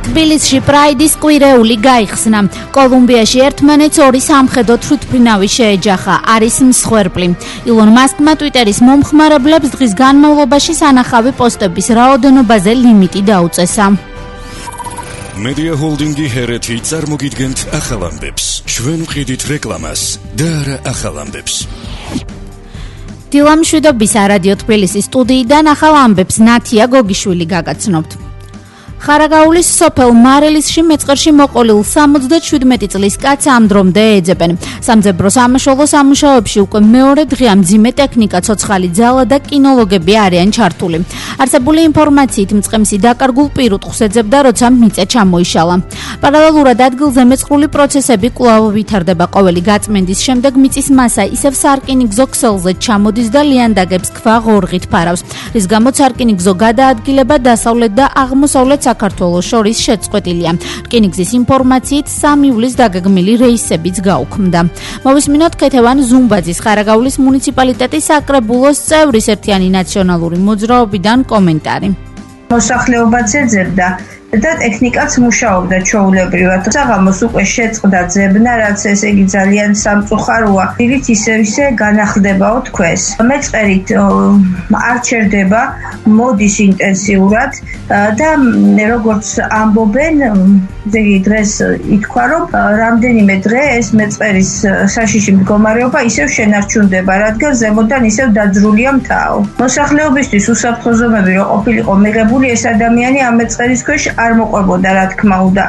თბილისში პრაიდის კვირეული გაიხსნა. კოლუმბიაში ერთმანეთს ორი სამხედრო თვითმფრინავი შეეჯახა. არის მსხვერპლი. ილონ მასკმა ტვიტერის მომხმარებლებს დღის განმავლობაში სანახავი პოსტების რაოდენობაზე ლიმიტი დაუწესა. Media Holdingi hereti წარმოგიდგენთ ახალ ამბებს. ჩვენ ვყიდით რეკლამას და არა ახალ ამბებს. დილამშვიდობის რადიო თბილისის სტუდიიდან ახალ ამბებს ნათია გოგიშვილი გაგაცნობთ. ხარაგაულის სოფელ მარილისში მეწყერში მოყოლილ 77 წლის კაცს ამ დრომდე ეძებენ. სამძებრო სამაშველო სამუშაოებში უკვე მეორე დღეა მძიმე ტექნიკა, ცოცხალი ძალა და კინოლოგები არიან ჩართული. არსებული ინფორმაციით მწყემსი დაკარგულ პირუტყვს ეძებდა, როცა მიწა ჩამოიშალა. პარალელურად ადგილზე მეწყრული პროცესები კვლავ ვითარდება. ყოველი გაწმენდის შემდეგ მიწის მასა ისევ სარკინიგზო ქსელზე ჩამოდის და ლიანდაგებს ქვა ღორღით ფარავს, რის გამოც სარკინიგზო გადაადგილება დასავლეთ და აღმოსავლეთ საქართველოს შორის შეწყვეტილია. რკინიგზის ინფორმაციით 3 ივლისს დაგეგმილი რეისებიც გაუქმდა. მოვისმინოთ ქეთევან ზუმბაძის ხარაგაულის მუნიციპალიტეტის საკრებულოს წევრის ერთიანი ნაციონალური მოძრაობიდან კომენტარი. მოსახლეობაც ეძებდა და ტექნიკაც მუშაობდა ჩვეულებრივად. საღამოს უკვე შეწყდა ძებნა, რაც ესე იგი ძალიან სამწუხაროა. დილით ისე განახლდებაო თქვეს. მეწყერით არ ჩერდება, მოდის ინტენსიურად და როგორც ამბობენ, დღეს ითქვა, რომ რამდენიმე დღე ეს მეწყერის საშიში მდგომარეობა ისევ შენარჩუნდება, რადგან ზემოდან ისევ დაძრულია მთაო. მოსახლეობისთვის უსაფრთხო ზომები რო ყოფილიყო მიღებული, ეს ადამიანი ამ მეწყერის ქვეშ არ მოყვებოდა, რა თქმა უნდა.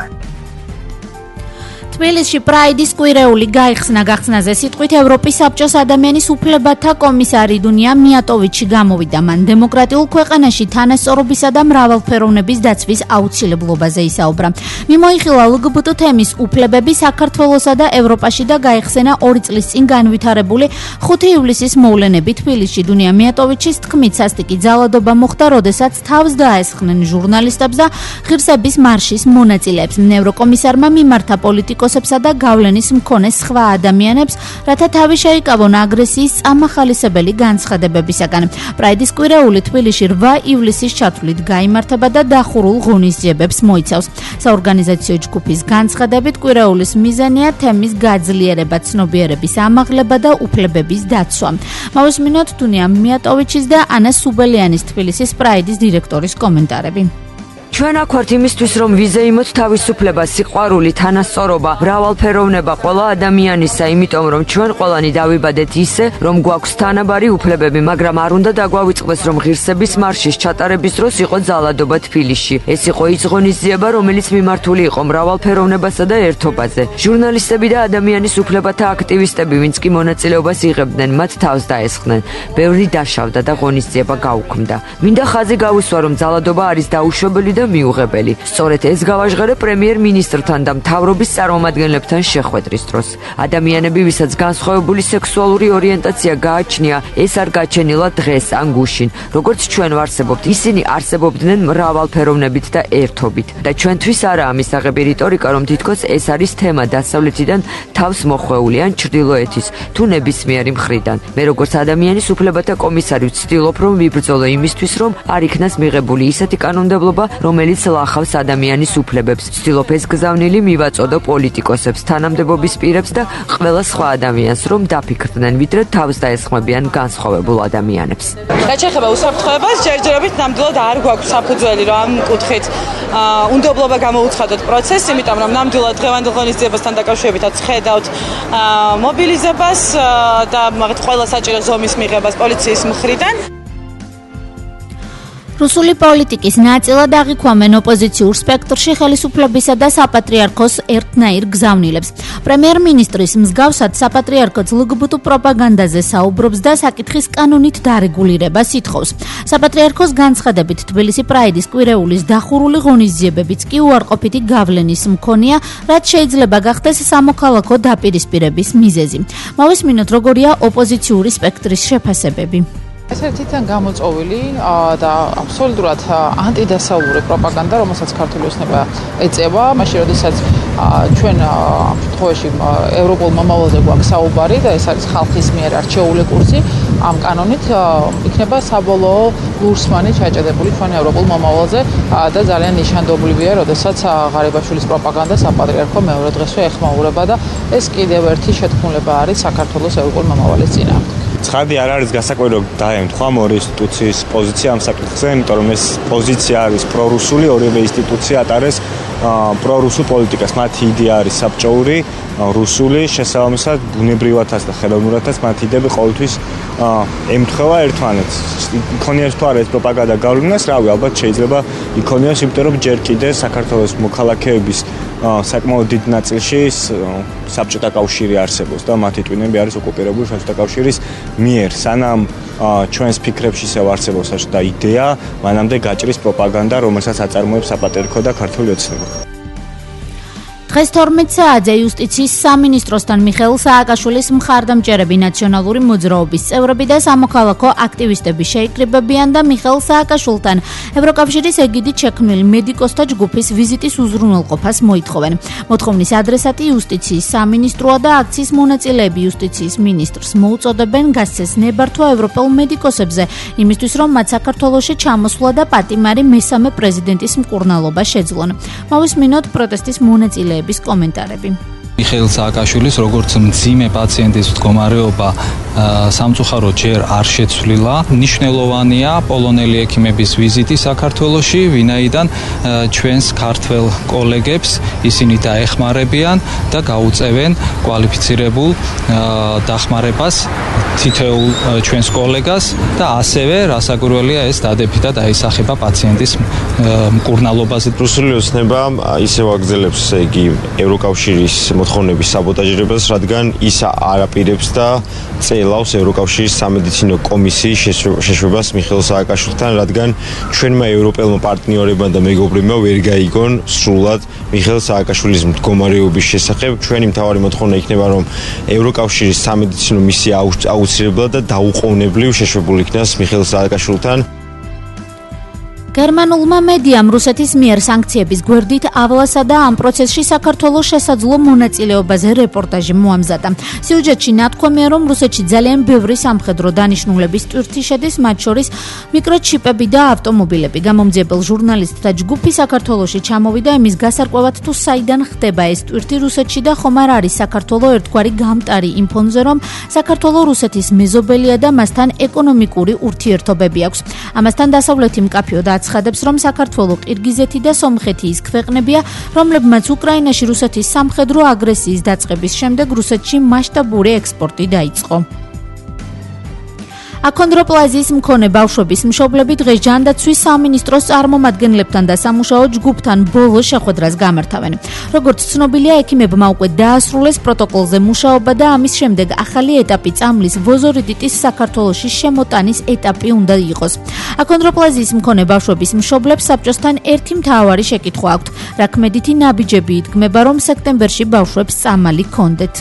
თბილისში პრაიდის კვირეული გაიხსნა. გახსნაზე სიტყვით ევროპის საბჭოს ადამიანის უფლებათა კომისარი დუნია მიატოვიჩი გამოვიდა. მან დემოკრატიულ ქვეყანაში თანასწორობისა და მრავალფეროვნების დაცვის აუცილებლობაზე ისაუბრა. მიმოიხილა LGBT თემის უფლებები საქართველოსა და ევროპაში და გაიხსენა 2 წლის წინ განვითარებული 5 ივლისის მოვლენები თბილისში. დუნია მიატოვიჩის თქმით, სასტიკი ძალადობა მოხდა, როდესაც თავს დაესხნენ ჟურნალისტებს და ღირსების მარშის მონაწილეებს. ევროკომისარმა მიმართა პოლიტიკოსებსა და გავლენის მქონე სხვა ადამიანებს, რათა თავი შეიკავონ აგრესიის წამახალისებელი განცხადებებისაგან. პრაიდის კვირეული თბილისში 8 ივლისის ჩათვლით გაიმართება და დახურულ ღონისძიებებს მოიცავს. საორგანიზაციო ჯგუფის განცხადებით, კვირეულის მიზანია თემის გაძლიერება, ცნობიერების ამაღლება და უფლებების დაცვა. მოვისმინოთ დუნია მიატოვიჩის და ანა სუბელიანის თბილისის პრაიდის დირექტორის კომენტარები. ჩვენ აქ ვართ იმისთვის, რომ ვიზეიმოთ თავისუფლება, სიყვარული, თანასწორობა, მრავალფეროვნება ყველა ადამიანისა, იმიტომ რომ ჩვენ ყველანი დავიბადეთ ისე, რომ გვაქვს თანაბარი უფლებები, მაგრამ არ უნდა დაგვავიწყდეს, რომ ღირსების მარშის ჩატარების დროს იყო ძალადობა თბილისში. ეს იყო ის ღონისძიება, რომელიც მიმართული იყო მრავალფეროვნებასა და ერთობაზე. ჟურნალისტები და ადამიანის უფლებათა აქტივისტები, ვინც კი მონაწილეობას იღებდნენ, მათ თავს დაესხნენ. ბევრი დაშავდა და ღონისძიება გაუქმდა. მინდა ხაზი გავუსვა, რომ ძალადობა არის დაუშვებელი და მიუღებელი. სწორედ ეს გავაჟღერე პრემიერ-მინისტრთან და მთავრობის წარმომადგენლებთან შეხვედრის დროს. ადამიანები, ვისაც განსხვავებული სექსუალური ორიენტაცია გააჩნია, ეს არ გაჩენილა დღეს ან გუშინ. როგორც ჩვენ ვარსებობთ, ისინი არსებობდნენ მრავალფეროვნებით და ერთობით. და ჩვენთვის არაა მისაღები რიტორიკა, რომ თითქოს ეს არის თემა დასავლეთიდან თავს მოხვეული ან ჩრდილოეთის თუ ნებისმიერი მხრიდან. მე როგორც ადამიანის უფლებათა კომისარი ვცდილობ, რომ ვიბრძოლო იმისთვის, რომ არ იქნას მიღებული ისეთი კანონმდებლობა, რომელიც ლახავს ადამიანის უფლებებს. ვცდილობ ეს გზავნილი მივაწოდო პოლიტიკოსებს, თანამდებობის პირებს და ყველა სხვა ადამიანს, რომ დაფიქრდნენ, ვიდრე თავს დაესხმებიან განსხვავებულ ადამიანებს. რაც შეეხება უსაფრთხოებას, ჯერჯერობით ნამდვილად არ გვაქვს საფუძველი, რომ ამ კუთხით უნდობლობა გამოუცხადოთ პროცესს, იმიტომ რომ ნამდვილად დღევანდელ ღონისძიებასთან დაკავშირებითაც ხედავთ მობილიზებას და ყველა საჭირო ზომის მიღებას პოლიციის მხრიდან. რუსული პოლიტიკის ნაწილად აღიქვამენ ოპოზიციურ სპექტრში ხელისუფლებისა და საპატრიარქოს ერთნაირ გზავნილებს. პრემიერ-მინისტრის მსგავსად საპატრიარქოც LGBT პროპაგანდაზე საუბრობს და საკითხის კანონით დარეგულირებას ითხოვს. საპატრიარქოს განცხადებით, თბილისი პრაიდის კვირეულის დახურული ღონისძიებებიც კი უარყოფითი გავლენის მქონეა, რაც შეიძლება გახდეს სამოქალაქო დაპირისპირების მიზეზი. მოვისმინოთ, როგორია ოპოზიციური სპექტრის შეფასებები. ეს ერთიდან გამოწოვილი და აბსოლუტურად ანტიდასავლური პროპაგანდა, რომელსაც ქართული ოცნება ეწევა, მაშინ როდესაც ჩვენ ამ შემთხვევაში ევროპულ მომავალზე გვაქვს საუბარი და ეს არის ხალხის მიერ არჩეული კურსი. ამ კანონით იქნება საბოლოო ლურსმანი ჩაჭედებული ჩვენ ევროპულ მომავალზე და ძალიან ნიშანდობლივია, როდესაც ღარიბაშვილის პროპაგანდა საპატრიარქო მეორე დღესვე ეხმაურება და ეს კიდევ ერთი შეთქმულება არის საქართველოს ევროპულ მომავალის წინააღმდეგ. ცხადი არ არის გასაკვირი დაემთხვა ორი ინსტიტუციის პოზიცია ამ საკითხზე, იმიტომ რომ ეს პოზიცია არის პრორუსული, ორივე ინსტიტუცია ატარეს პრორუსულ პოლიტიკას. მათი იდეა არის საბჭოური, რუსული, შესაბამისად ბუნებრივადაც და ხელოვნურადაც მათი იდეები ყოველთვის ემთხვევა ერთმანეთს. იქონიებს თუ არა ეს პროპაგანდა გავლენას, რავი, ალბათ შეიძლება იქონიოს, იმიტომ რომ ჯერ კიდე საქართველოს მოქალაქეების საკმაოდ დიდ ნაწილში საბჭოთა კავშირი არსებობს და მათი ტვინები არის ოკუპირებული საბჭოთა კავშირის მიერ. სანამ ჩვენს ფიქრებში ისევ არსებობს და იდეა, მანამდე გაჭრის პროპაგანდა, რომელსაც აწარმოებს საპატრიარქო და ქართული ოცნება. დღეს 12 საათზე იუსტიციის სამინისტროსთან მიხეილ სააკაშვილის მხარდამჭერები, ნაციონალური მოძრაობის წევრები და სამოქალაქო აქტივისტები შეიკრიბებიან და მიხეილ სააკაშვილთან ევროკავშირის ეგიდით შექმნილი მედიკოსთა ჯგუფის ვიზიტის უზრუნველყოფას მოითხოვენ. მოთხოვნის ადრესატი იუსტიციის სამინისტროა და აქციის მონაწილეები იუსტიციის მინისტრს მოუწოდებენ გასცეს ნებართვა ევროპელ მედიკოსებზე, იმისთვის რომ მათ საქართველოში ჩამოსვლა და პატიმარი მესამე პრეზიდენტის მკურნალობა შეძლონ. მოვისმინოთ პროტესტის მონაწილეების კომენტარები. მიხეილ სააკაშვილის როგორც მძიმე პაციენტის მდგომარეობა სამწუხაროდ ჯერ არ შეცვლილა. მნიშვნელოვანია პოლონელი ექიმების ვიზიტი საქართველოში, ვინაიდან ჩვენს ქართველ კოლეგებს ისინი დაეხმარებიან და გაუწევენ კვალიფიცირებულ დახმარებას თითოეულ ჩვენს კოლეგას და ასევე რასაკვირველია ეს დადებითად და დაისახება პაციენტის მკურნალობაზე. რუსული ოცნება ისევ აგრძელებს, ესე იგი, ევროკავშირის მოთხოვნების საბოტაჟირებას, რადგან ის არ აპირებს და წელავს ევროკავშირის სამედიცინო კომისიის შეშვებას მიხეილ სააკაშვილთან, რადგან ჩვენმა ევროპელმა პარტნიორებმა და მეგობრებმა ვერ გაიგონ სრულად მიხეილ სააკაშვილის მდგომარეობის შესახებ. ჩვენი მთავარი მოთხოვნა იქნება, რომ ევროკავშირის სამედიცინო მისია აუცილებლად და დაუყოვნებლივ შეშვებული იქნას მიხეილ სააკაშვილთან. გერმანულმა მედიამ რუსეთის მიერ სანქციების გვერდით ავლასა და ამ პროცესში საქართველოს შესაძლო მონაწილეობაზე რეპორტაჟი მოამზადა. სიუჟეტში ნათქვამია, რომ რუსეთში ძალიან ბევრი სამხედრო დანიშნულების ტვირთი შედის, მათ შორის მიკროჩიპები და ავტომობილები. გამომძიებელ ჟურნალისტთა ჯგუფი საქართველოში ჩამოვიდა იმის გასარკვევად, თუ საიდან ხდება ეს ტვირთი რუსეთში და ხომ არ არის საქართველოს ერთგვარი გამტარი იმ ფონზე, რომ საქართველოს რუსეთის მეზობელია და მასთან ეკონომიკური ურთიერთობები აქვს. ამასთან დასავლეთი მკაფიოდ აცხადებს, რომ საქართველო, ყირგიზეთი და სომხეთი ის ქვეყნებია, რომლებმაც უკრაინაში რუსეთის სამხედრო აგრესიის დაწყების შემდეგ რუსეთში მასშტაბური ექსპორტი დაიწყო. აკონდროპლაზიის მქონე ბავშვების მშობლები დღეს ჯანდაცვის სამინისტროს წარმომადგენლებთან და სამუშაო ჯგუფთან ბოლო შეხვედრას გამართავენ. როგორც ცნობილია, ექიმებმა უკვე დაასრულეს პროტოკოლზე მუშაობა და ამის შემდეგ ახალი ეტაპი წამლის ვოზორიდიტის საქართველოში შემოტანის ეტაპი უნდა იყოს. აკონდროპლაზიის მქონე ბავშვების მშობლებს საბჭოსთან ერთი მთავარი შეკითხვა აქვთ: რა ქმედითი ნაბიჯები იდგმება, რომ სექტემბერში ბავშვებს წამალი ჰქონდეთ?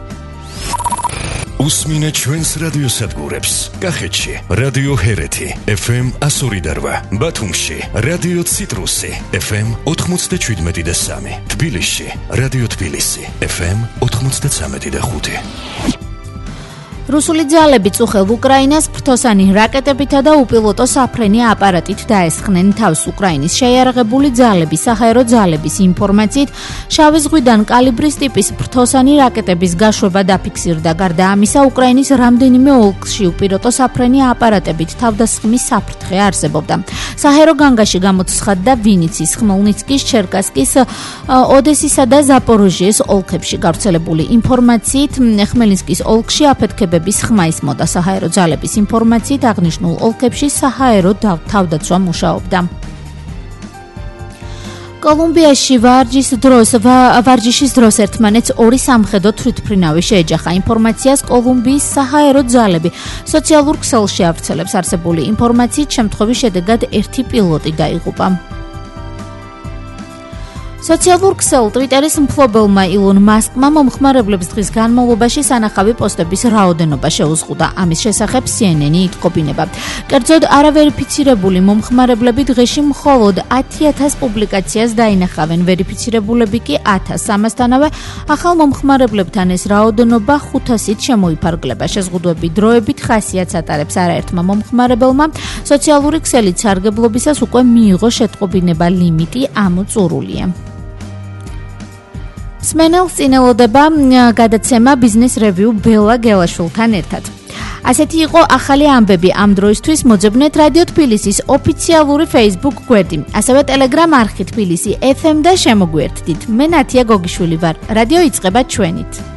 უსმინე ჩვენს რადიოსადგურებს. კახეთში რადიო ჰერეთი FM 102.8, ბათუმში რადიო ციტრუსი FM 97.3, თბილისში რადიო თბილისი FM 93.5. რუსული ძალები წუხელ უკრაინას ფრთოსანი რაკეტებითა და უპილოტო საფრენი აპარატით დაესხნენ თავს. უკრაინის შეიარაღებული ძალები საჰაერო ძალების ინფორმაციით შავი ზღვიდან კალიბრის ტიპის ფრთოსანი რაკეტების გაშვება დაფიქსირდა. გარდა ამისა, უკრაინის რამდენიმე ოლქში უპილოტო საფრენი აპარატებით თავდასხმის საფრთხე არსებობდა. საჰაერო განგაში გამოცხადდა ვინიცის, ხმელნიცკის, ჩერკასკის, ოდესისა და ზაპოროჟიეს ოლქებში. გავრცელებული ინფორმაციით ხმელნიცკის ოლქში აფეთქებების ხმა ისმოდა. საჰაერო ძალების ინფორმაციით აღნიშნულ ოლქებში საჰაერო თავდაცვა მუშაობდა. კოლუმბიაში ვარჯიშის დროს ერთმანეთს ორი სამხედრო თვითმფრინავი შეეჯახა. ინფორმაციას კოლუმბიის საჰაერო ძალები სოციალურ ქსელში ავრცელებს. არსებული ინფორმაციით შემთხვევის შედეგად ერთი პილოტი დაიღუპა. სოციალურ ქსელ Twitter-ის მფლობელმა ილონ მასკმა მომხმარებლებს დღის განმავლობაში სანახავი პოსტების რაოდენობა შეუზღუდა. ამის შესახებ CNN-ი იტყობინება. კერძოდ, არავერიფიცირებული მომხმარებლები დღეში მხოლოდ 10,000 პუბლიკაციას დაინახავენ, ვერიფიცირებულები კი 1,300-თანავე, ახალ მომხმარებლებთან ეს რაოდენობა 500-ით შემოიფარგლება. შეზღუდვები დროებით ხასიათს ატარებს არაერთმა მომხმარებელმა. სოციალური ქსელით სარგებლობისას უკვე მიიღო შეტყობინება ლიმიტი ამოწურულია. სმენელს წინელოდება გადაცემა Business Review ბელა გელაშვილთან ერთად. ასეთი იყო ახალი ამბები ამ დროისთვის მოძებნეთ რადიო თბილისის ოფიციალური Facebook გვერდი, ასევე Telegram არხი თბილისი FM და შემოგვიერთდით. მე ნათია გოგიშვილი ვარ. რადიო იწყება ჩვენით.